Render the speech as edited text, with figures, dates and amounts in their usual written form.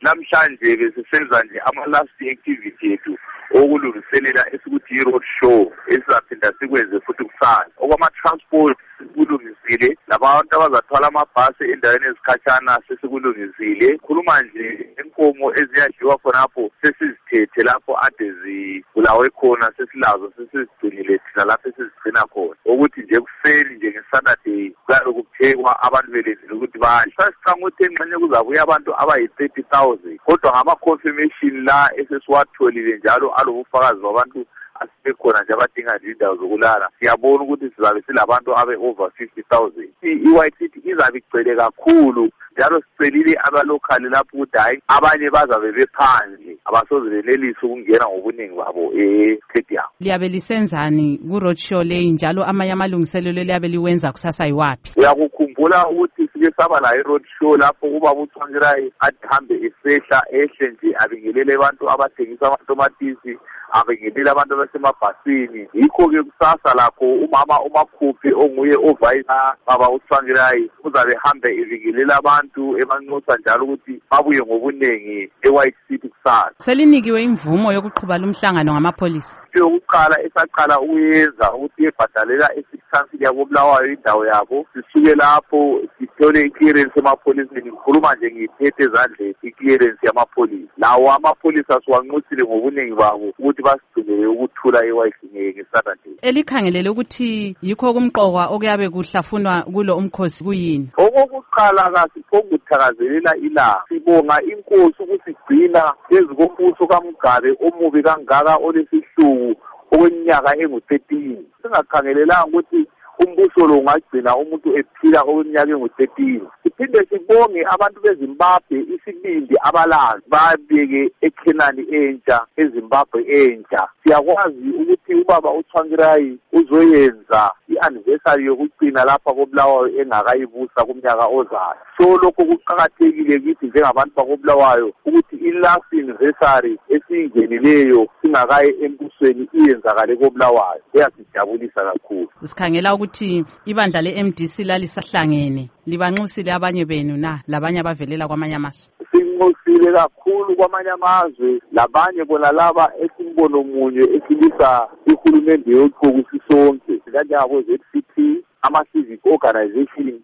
namhlanje besisenza nje ama-last activity yethu okulungiselela esikuthi i-road show esizaphinda sikwenze futhi kusasa. Okwama-transport sikulungisile, labantu abazathwala amabhasi endaweni ezikhatshana sesikulungisile. Khuluma nje inkomo eziyadliwa khonapho sesizithethe lapho ade zibulawe khona, sesilazo sesizigcinile thina lapho esizigcina khona, ukuthi nje kuseni nje ngeSaturday kuyabe kuphekwa abantu belendile ukuthi badle. Sasicanga ukuthi engxenye kuzabuya abantu abayi-30,000 kodwa ngama-confirmation la esesiwatholile njalo alobufakazi babantu asibekhona nje abadinga nje indawo zokulala. Siyabona ukuthi sizabe silabantu abe-over 50,000. I-White City izabe igcwele kakhulu njalo sicelile abalokhali lapho ukuthi hayi abanye bazabe bephandle abasoze benelise ukungena ngobuningi babo stadium. Liyabe lisenzani ku-road show leyi njalo amanye amalungiselelo liyabe liwenza kusasa yiwaphi? Uyakukhumbula ukuthi sike saba la i-road show lapho ubaba uTsvangirai ahambe esehla ehle nje abingelele abantu abathengisa amatomatisi, abingelele abantu abasemabhasini. Yikho-ke kusasa lakho umama uMakhuphi onguye ovayisa baba uTsvangirai uzabe hambe ebingelela abantu ebanxusa njalo ukuthi babuye ngobunengi e-White City kusasa. Selinikiwe imvumo yokuqhuba lumhlangano ngamapholisa? Yokuqala esaqala ukuyenza ukuthi ebhadalela esithansini yabo Bulawayo indawo yabo, sisuke lapho sithole i-clearance emapholiseni. Ngikhuluma nje ngiphethe ezandleni i-clearance yamapholisa. Lawo amapholisa siwanxusile ngobuningi babo ukuthi basigcinele ukuthula ngeSaturday. Elikhangelele ukuthi yikho kumqokwa okuyabe kuhlafunwa kulo umkhosi kuyini? Okokuqala kasiphokuthakazelela ilanga. Sibonga inkosi ukusigcina phezu kombuso kaMugabe omubi kangaka olesihluku okweminyaka engu-13. Singakhangelelanga ukuthi umbuso lo ungagcina umuntu ephila okweminyaka engu-13. Siphinde sibonge abantu beZimbabwe isibindi abalazi babeke eKhenani entsha, eZimbabwe entsha. Siyakwazi ukuthi ubaba uTsvangirai uzoyenza i-anniversary yokugcina lapha koBulawayo engakayibusa kumnyaka ozayo. So lokho kuqakathekile kithi njengabantu bakoBulawayo ukuthi i-last anniversary esiyingenileyo singakayi embusweni iyenzakale koBulawayo. Iyasijabulisa kakhulu. Sikhangela ukuthi ibandla le-MDC lalisahlangene libanxusile abanye benu na labanye abavelela kwamanye amazwe? Sinxusile kakhulu kwamanye amazwe labanye bona laba esimbono munye esilisa ihulumende yoqoku sisonke kanjengabo ZCP, ama-civic organization